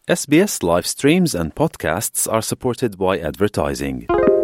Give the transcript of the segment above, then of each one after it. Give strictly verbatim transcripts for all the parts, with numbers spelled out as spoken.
S B S live streams and podcasts are supported by advertising.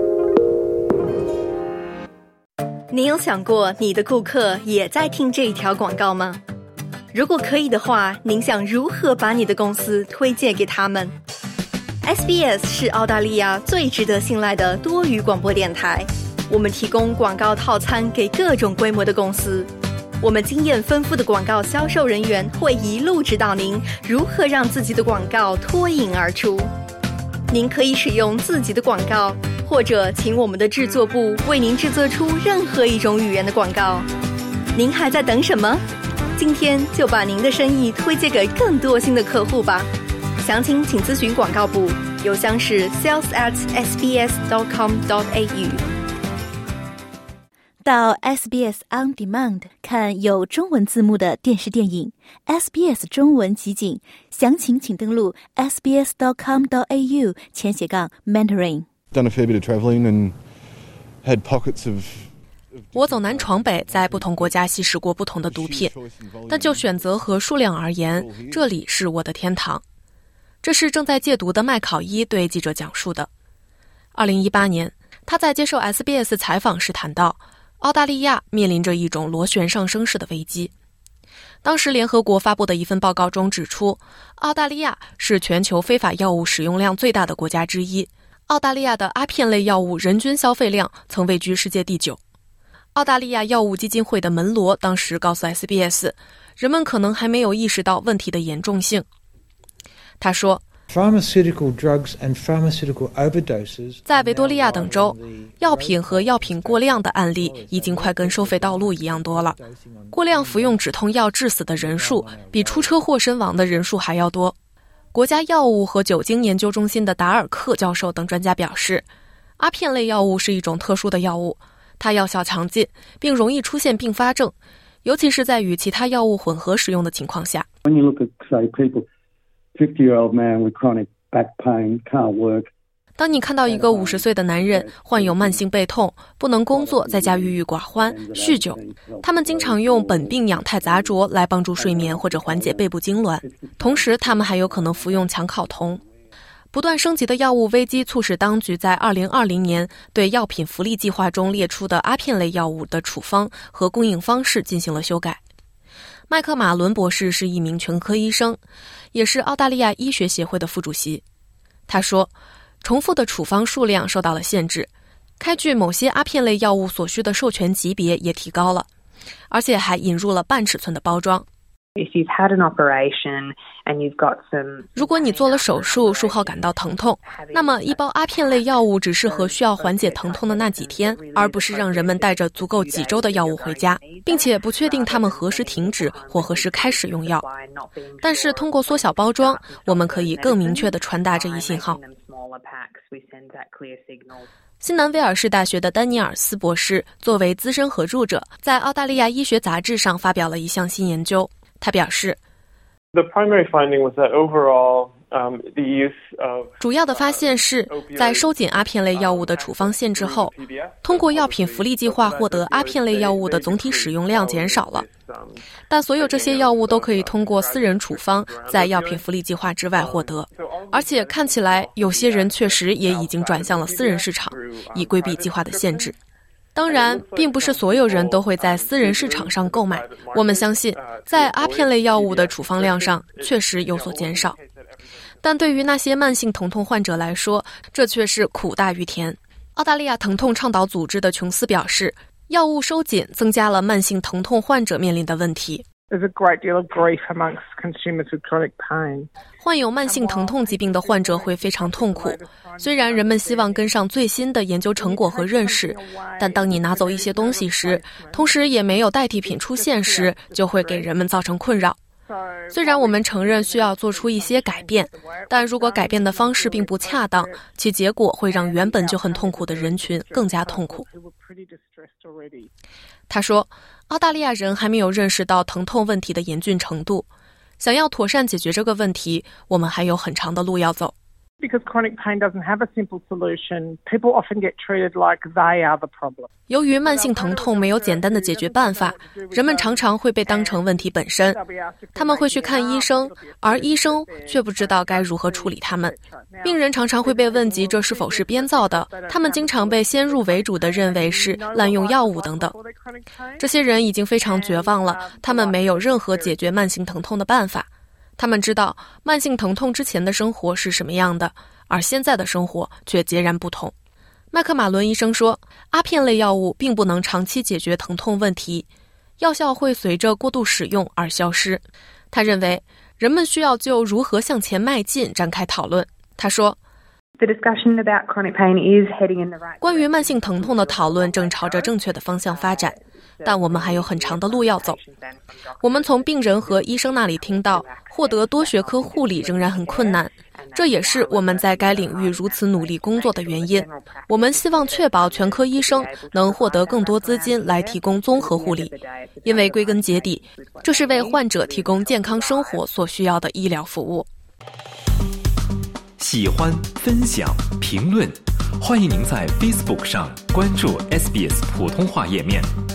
你有想过你的顾客也在听这一条广告吗？如果可以的话，您想如何把你的公司推荐给他们？ S B S 是澳大利亚最值得信赖的多语广播电台，我们提供广告套餐给各种规模的公司。我们经验丰富的广告销售人员会一路指导您如何让自己的广告脱颖而出。您可以使用自己的广告，或者请我们的制作部为您制作出任何一种语言的广告。您还在等什么？今天就把您的生意推荐给更多新的客户吧。详情请咨询广告部，邮箱是 sales at s b s dot com dot a u。 到 S B S On Demand 看有中文字幕的电视电影 S B S 中文集锦，详情请登录 s b s dot com dot a u 前斜杠 mentoring。 Done a fair bit of travelling and had pockets of 我走南闯北，在不同国家吸食过不同的毒品，但就选择和数量而言，这里是我的天堂。这是正在戒毒的麦考伊对记者讲述的。二零一八年，他在接受 S B S 采访时谈到，澳大利亚面临着一种螺旋上升式的危机。当时联合国发布的一份报告中指出，澳大利亚是全球非法药物使用量最大的国家之一，澳大利亚的阿片类药物人均消费量曾位居世界第九。澳大利亚药物基金会的门罗当时告诉 S B S， 人们可能还没有意识到问题的严重性。他说，在维多利亚等州，药品和药品过量的案例已经快跟收费道路一样多了。过量服用止痛药致死的人数比出车祸身亡的人数还要多。国家药物和酒精研究中心的达尔克教授等专家表示，阿片类药物是一种特殊的药物，它药效强劲，并容易出现并发症，尤其是在与其他药物混合使用的情况下。 When you look at, say, people, fifty-year-old man with chronic back pain can't work。 当你看到一个五十岁的男人患有慢性背痛，不能工作，在家郁郁寡欢，酗酒，他们经常用苯并氧钛杂浊来帮助睡眠或者缓解背部痉挛，同时他们还有可能服用强考酮。不断升级的药物危机促使当局在二零二零年对药品福利计划中列出的阿片类药物的处方和供应方式进行了修改。麦克马伦博士是一名全科医生，也是澳大利亚医学协会的副主席。他说，重复的处方数量受到了限制，开具某些阿片类药物所需的授权级别也提高了，而且还引入了半尺寸的包装。 If you've had an operation and you've got some... 如果你做了手术，术后感到疼痛，那么一包阿片类药物只适合需要缓解疼痛的那几天，而不是让人们带着足够几周的药物回家，并且不确定他们何时停止或何时开始用药。但是通过缩小包装，我们可以更明确地传达这一信号。新南威尔士大学的丹尼尔斯博士作为资深合著者，在澳大利亚医学杂志上发表了一项新研究。他表示， The primary finding was that overall, um, the use of 主要的发现是在收紧阿片类药物的处方限制后，通过药品福利计划获得阿片类药物的总体使用量减少了。但所有这些药物都可以通过私人处方在药品福利计划之外获得，而且看起来有些人确实也已经转向了私人市场，以规避计划的限制。当然，并不是所有人都会在私人市场上购买。我们相信，在阿片类药物的处方量上确实有所减少，但对于那些慢性疼痛患者来说，这却是苦大于甜。澳大利亚疼痛倡导组织的琼斯表示，药物收紧增加了慢性疼痛患者面临的问题。 There's a great deal of grief amongst consumers with chronic pain. 患有慢性疼痛疾病的患者会非常痛苦，虽然人们希望跟上最新的研究成果和认识，但当你拿走一些东西时，同时也没有代替品出现时，就会给人们造成困扰。虽然我们承认需要做出一些改变，但如果改变的方式并不恰当，其结果会让原本就很痛苦的人群更加痛苦。他说，澳大利亚人还没有认识到疼痛问题的严峻程度，想要妥善解决这个问题，我们还有很长的路要走。 Because chronic pain doesn't have a simple solution, people often get treated like they are the problem. 由于慢性疼痛没有简单的解决办法，人们常常会被当成问题本身。他们会去看医生，而医生却不知道该如何处理他们。病人常常会被问及这是否是编造的，他们经常被先入为主地认为是滥用药物等等。这些人已经非常绝望了，他们没有任何解决慢性疼痛的办法。他们知道慢性疼痛之前的生活是什么样的，而现在的生活却截然不同。麦克马伦医生说，阿片类药物并不能长期解决疼痛问题，药效会随着过度使用而消失。他认为人们需要就如何向前迈进展开讨论。他说，关于慢性疼痛的讨论正朝着正确的方向发展，但我们还有很长的路要走。我们从病人和医生那里听到，获得多学科护理仍然很困难，这也是我们在该领域如此努力工作的原因。我们希望确保全科医生能获得更多资金来提供综合护理，因为归根结底，这是为患者提供健康生活所需要的医疗服务。 喜欢、分享、评论，欢迎您在 Facebook 上关注 S B S 普通话页面。